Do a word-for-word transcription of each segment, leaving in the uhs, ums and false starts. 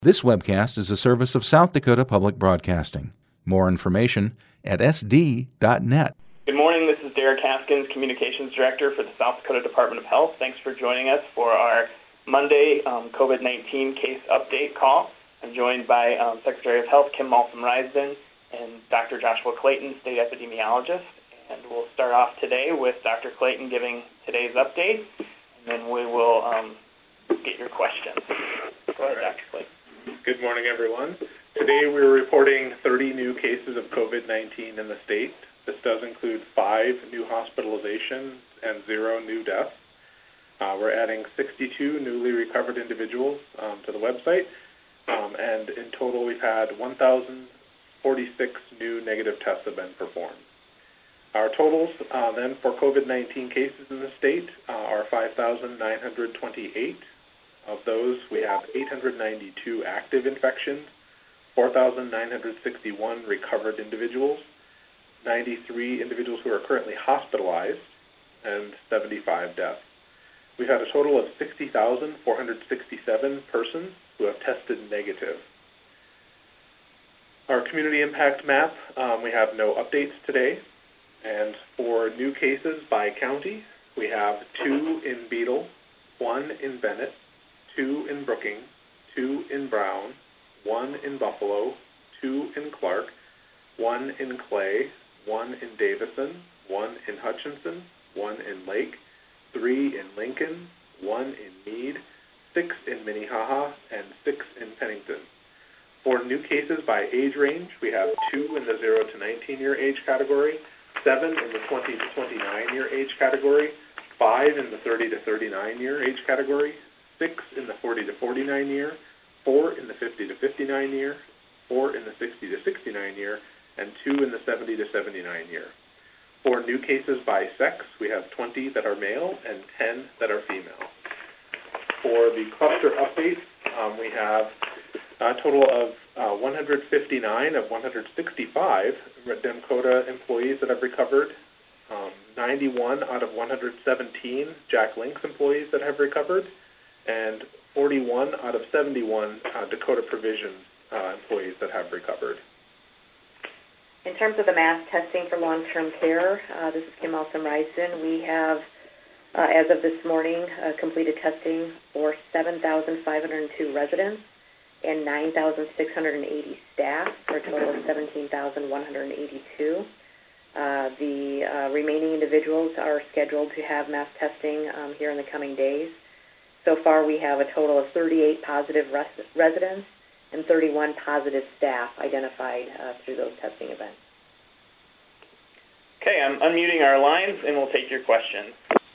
This webcast is a service of South Dakota Public Broadcasting. More information at s d dot net. Good morning, this is Derek Haskins, Communications Director for the South Dakota Department of Health. Thanks for joining us for our Monday um, COVID nineteen case update call. I'm joined by um, Secretary of Health Kim Malcolm-Risden and Doctor Joshua Clayton, State Epidemiologist. And we'll start off today with Doctor Clayton giving today's update, and then we will um, get your questions. Go ahead, Doctor Clayton. Good morning, everyone. Today we're reporting thirty new cases of COVID nineteen in the state. This does include five new hospitalizations and zero new deaths. Uh, we're adding sixty-two newly recovered individuals um, to the website, um, and in total we've had one thousand forty-six new negative tests have been performed. Our totals uh, then for COVID nineteen cases in the state uh, are five thousand nine hundred twenty-eight. Of those, we have eight hundred ninety-two active infections, four thousand nine hundred sixty-one recovered individuals, ninety-three individuals who are currently hospitalized, and seventy-five deaths. We've had a total of sixty thousand four hundred sixty-seven persons who have tested negative. Our community impact map, um, we have no updates today. And for new cases by county, we have two in Beetle, one in Bennett, two in Brookings, two in Brown, one in Buffalo, two in Clark, one in Clay, one in Davison, one in Hutchinson, one in Lake, three in Lincoln, one in Meade, six in Minnehaha, and six in Pennington. For new cases by age range, we have two in the zero to nineteen year age category, seven in the twenty to twenty-nine year age category, five in the thirty to thirty-nine year age category, six in the forty to forty-nine year, four in the fifty to fifty-nine year, four in the sixty to sixty-nine year, and two in the seventy to seventy-nine year. For new cases by sex, we have twenty that are male and ten that are female. For the cluster update, um, we have a total of uh, one hundred fifty-nine of one hundred sixty-five Demcota employees that have recovered, um, ninety-one out of one hundred seventeen Jack Links employees that have recovered, and forty-one out of seventy-one uh, Dakota Provisions uh, employees that have recovered. In terms of the mass testing for long-term care, uh, this is Kim Malcolm-Risden. We have, uh, as of this morning, uh, completed testing for seven thousand five hundred two residents and nine thousand six hundred eighty staff, for a total of seventeen thousand one hundred eighty-two. Uh, the uh, remaining individuals are scheduled to have mass testing um, here in the coming days. So far, we have a total of thirty-eight positive res- residents and thirty-one positive staff identified uh, through those testing events. Okay, I'm unmuting our lines, and we'll take your questions.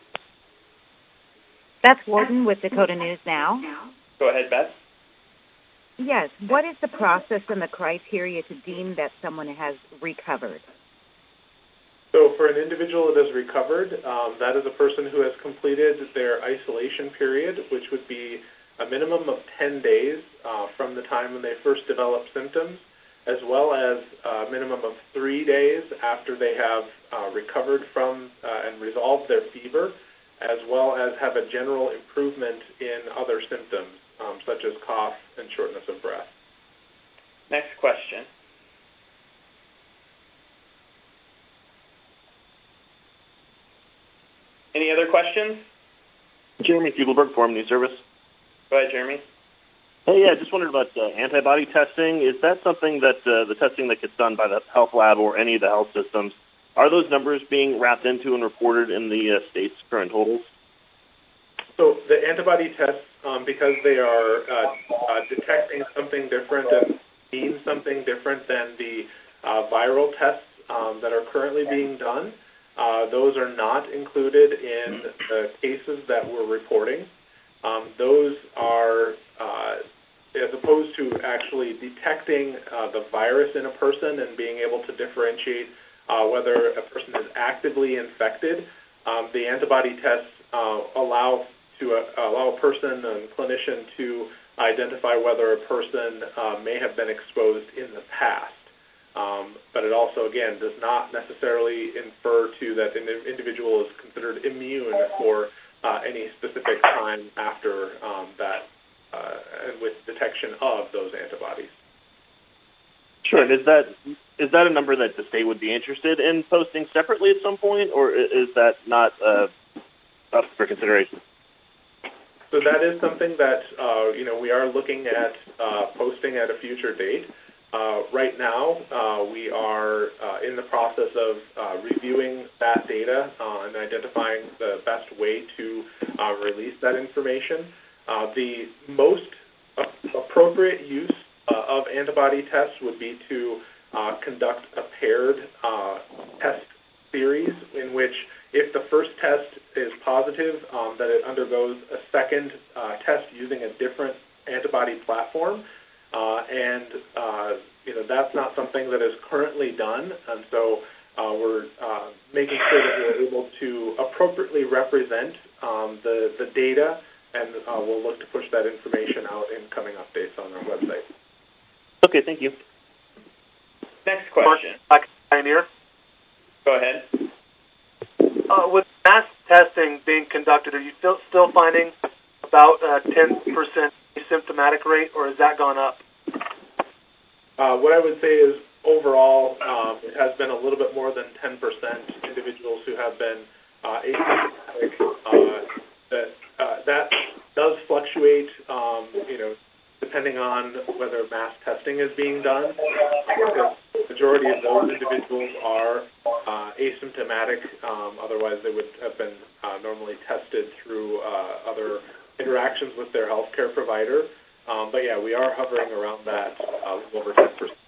Beth Warden with Dakota News Now. Go ahead, Beth. Yes, what is the process and the criteria to deem that someone has recovered? So for an individual that has recovered, um, that is a person who has completed their isolation period, which would be a minimum of ten days uh, from the time when they first develop symptoms, as well as a minimum of three days after they have uh, recovered from uh, and resolved their fever, as well as have a general improvement in other symptoms, um, such as cough and shortness of breath. Next question. Any other questions? Jeremy Fugleberg, Forum News Service. Go ahead, Jeremy. Hey, yeah, I just wondered about uh, antibody testing. Is that something that uh, the testing that gets done by the health lab or any of the health systems, are those numbers being wrapped into and reported in the uh, state's current totals? So the antibody tests, um, because they are uh, uh, detecting something different and mean something different than the uh, viral tests um, that are currently being done, uh, those are not included in the cases that we're reporting. Um, those are, uh, as opposed to actually detecting uh, the virus in a person and being able to differentiate uh, whether a person is actively infected, um, the antibody tests uh, allow to uh, allow a person and clinician to identify whether a person uh, may have been exposed in the past. Um, but it also, again, does not necessarily infer to that an individual is considered immune for uh, any specific time after um, that uh, and with detection of those antibodies. Sure. And is that is that a number that the state would be interested in posting separately at some point, or is that not uh, up for consideration? So that is something that uh, you know we are looking at uh, posting at a future date. Uh, right now, uh, we are uh, in the process of uh, reviewing that data uh, and identifying the best way to uh, release that information. Uh, the most a- appropriate use uh, of antibody tests would be to uh, conduct a paired uh, test series in which, if the first test is positive, um, that it undergoes a second uh, test using a different antibody platform. Uh, and, uh, you know, that's not something that is currently done. And so uh, we're uh, making sure that we're able to appropriately represent um, the, the data, and uh, we'll look to push that information out in coming updates on our website. Okay, thank you. Next question. Mark Pioneer. Go ahead. Uh, with mass testing being conducted, are you still, still finding about a ten percent asymptomatic rate, or has that gone up? Uh, what I would say is overall um, it has been a little bit more than ten percent individuals who have been uh, asymptomatic. Uh, that, uh, that does fluctuate, um, you know, depending on whether mass testing is being done. Because the majority of those individuals are uh, asymptomatic. Um, otherwise, they would have been uh, normally tested through uh, other interactions with their healthcare provider. Um, but yeah, we are hovering around that uh, over ten percent.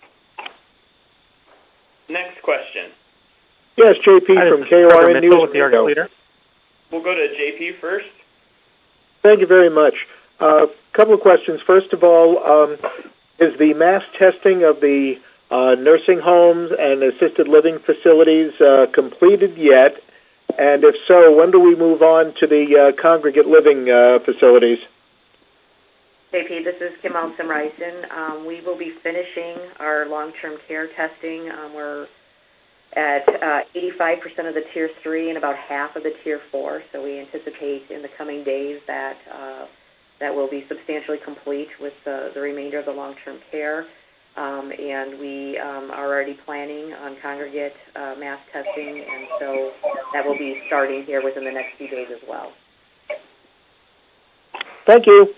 Next question. Yes, J P Hi, from K O R N News. With the Argus Leader. We'll go to J P first. Thank you very much. A uh, couple of questions. First of all, um, is the mass testing of the uh, nursing homes and assisted living facilities uh, completed yet? And if so, when do we move on to the uh, congregate living uh, facilities? J P, this is Kim Alston-Ryson. Um, we will be finishing our long-term care testing. Um, we're at uh, eighty-five percent of the Tier three and about half of the Tier four, so we anticipate in the coming days that uh, that will be substantially complete with the, the remainder of the long-term care. Um, and we um, are already planning on congregate uh, mass testing, and so that will be starting here within the next few days as well. Thank you.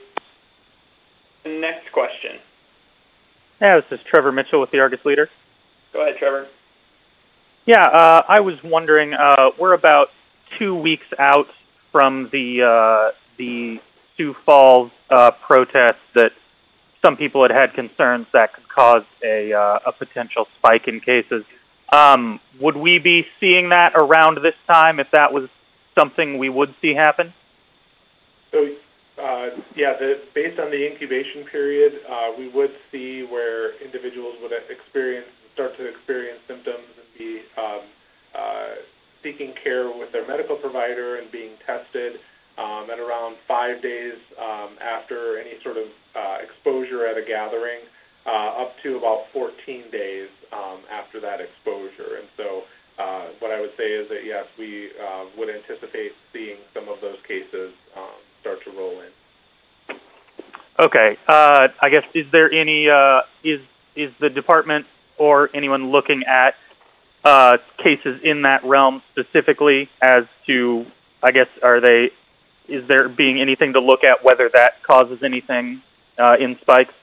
Next question. Yeah, this is Trevor Mitchell with the Argus Leader. Go ahead, Trevor. Yeah, uh, I was wondering, uh, we're about two weeks out from the uh, the Sioux Falls uh, protest that some people had had concerns that could cause a uh, a potential spike in cases. Um, would we be seeing that around this time if that was something we would see happen? So, uh, yeah, the, based on the incubation period, uh, we would see where individuals would experience, start to experience symptoms and be um, uh, seeking care with their medical provider and being tested. Um, at around five days um, after any sort of uh, exposure at a gathering, uh, up to about fourteen days um, after that exposure. And so uh, what I would say is that, yes, we uh, would anticipate seeing some of those cases um, start to roll in. Okay. Uh, I guess, is there any, uh, is is the department or anyone looking at uh, cases in that realm specifically as to, I guess, are they, is there being anything to look at whether that causes anything uh, in spikes?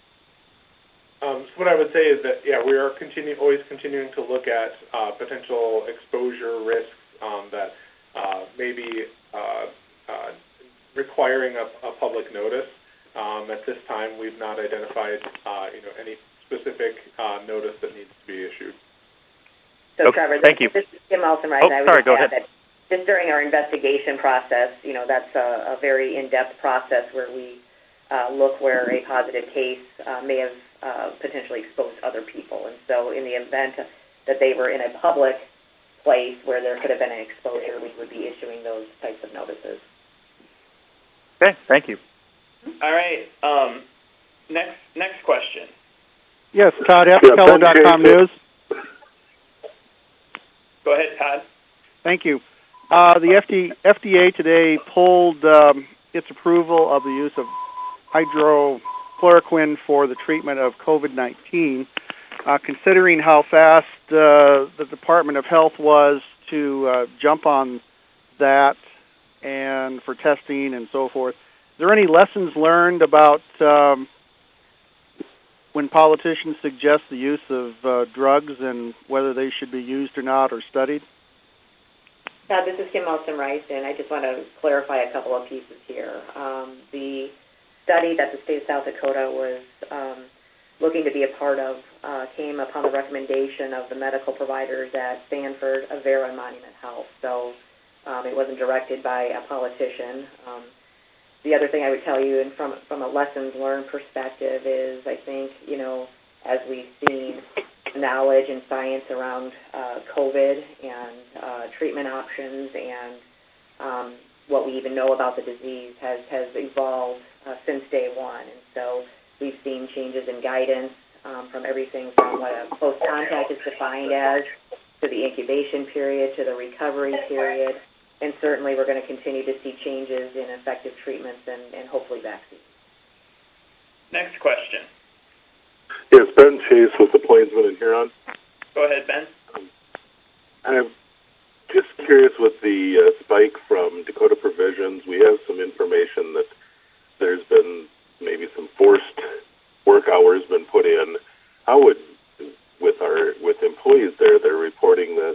Um, so what I would say is that, yeah, we are continue, always continuing to look at uh, potential exposure risks um, that uh, may be uh, uh, requiring a, a public notice. Um, at this time, we've not identified uh, you know, any specific uh, notice that needs to be issued. So, okay, Trevor, thank this, you. this is Kim Alston-Ryson. Oh, I would sorry, just go add ahead. that just during our investigation process, you know, that's a, a very in-depth process where we uh, look where a positive case uh, may have uh, potentially exposed other people. And so in the event that they were in a public place where there could have been an exposure, we would be issuing those types of notices. Okay, thank you. All right. Um, next next question. Yes, Todd F. Keller dot com News. Go ahead, Todd. Thank you. Uh, the F D A today pulled um, its approval of the use of hydrochloroquine for the treatment of COVID nineteen. Uh, considering how fast uh, the Department of Health was to uh, jump on that and for testing and so forth, is there any lessons learned about um, when politicians suggest the use of uh, drugs and whether they should be used or not or studied? Yeah, this is Kim Malmstrom-Rice, and I just want to clarify a couple of pieces here. Um, the study that the state of South Dakota was um, looking to be a part of uh, came upon the recommendation of the medical providers at Stanford, Avera, and Monument Health. So um, it wasn't directed by a politician. Um, the other thing I would tell you, and from from a lessons learned perspective, is I think, you know, as we've seen knowledge and science around uh, COVID and uh, treatment options and um, what we even know about the disease has, has evolved uh, since day one. And so we've seen changes in guidance um, from everything from what a close contact is defined as, to the incubation period, to the recovery period, and certainly we're going to continue to see changes in effective treatments and, and hopefully vaccines. Next question. Yes, Ben Chase with the Plainsman in Huron. Go ahead, Ben. Um, I'm just curious with the uh, spike from Dakota Provisions. We have some information that there's been maybe some forced work hours been put in. How would, with our with employees there, they're reporting this.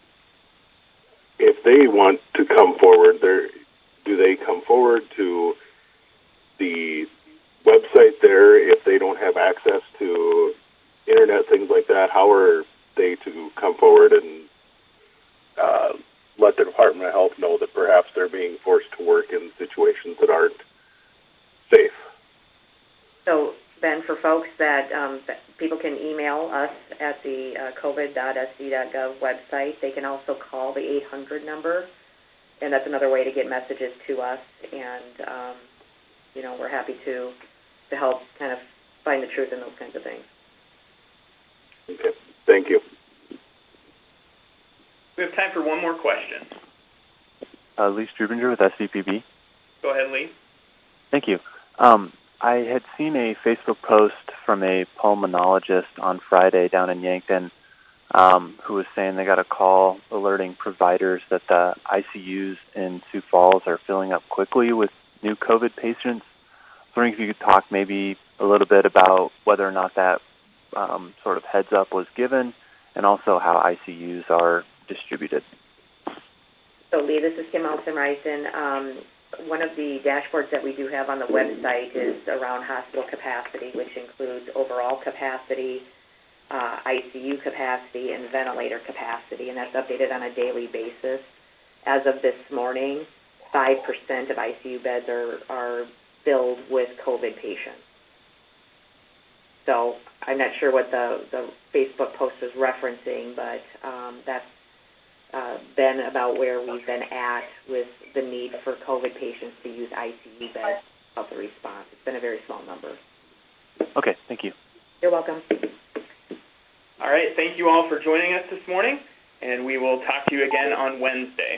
If they want to come forward, do they come forward to the website there if they don't have access to internet, things like that? How are they to come forward and uh, let the Department of Health know that perhaps they're being forced to work in situations that aren't safe? So, Ben, for folks that, um, that people can email us at the uh, covid dot s d dot gov website. They can also call the eight hundred number, and that's another way to get messages to us. And, um, you know, we're happy to to help kind of find the truth in those kinds of things. Okay. Thank you. We have time for one more question. Uh, Lee Strubinger with S C P B. Go ahead, Lee. Thank you. Um, I had seen a Facebook post from a pulmonologist on Friday down in Yankton um, who was saying they got a call alerting providers that the I C Us in Sioux Falls are filling up quickly with new COVID patients. I was wondering if you could talk maybe a little bit about whether or not that um, sort of heads up was given, and also how I C Us are distributed. So, Lee, this is Kim Malmstrom-Rice. Um, one of the dashboards that we do have on the website is around hospital capacity, which includes overall capacity, uh, I C U capacity, and ventilator capacity, and that's updated on a daily basis. As of this morning, five percent of I C U beds are, are filled with COVID patients. So I'm not sure what the, the Facebook post was referencing, but um, that's uh, been about where we've been at with the need for COVID patients to use I C U beds of the response. It's been a very small number. Okay, thank you. You're welcome. All right, thank you all for joining us this morning, and we will talk to you again on Wednesday.